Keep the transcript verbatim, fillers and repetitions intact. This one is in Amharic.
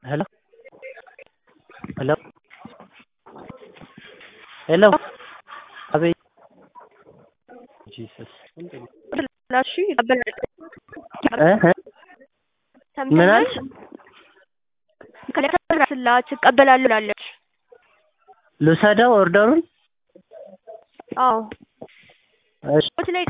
Hello? Hello? Hello? Abi Jesus. ላሽ ይቀበላል እህ ምን አልሽ? ከለተራስላት ይቀበላሉ ላለች ልውሰደው ኦርደሩን? አዎ እሺ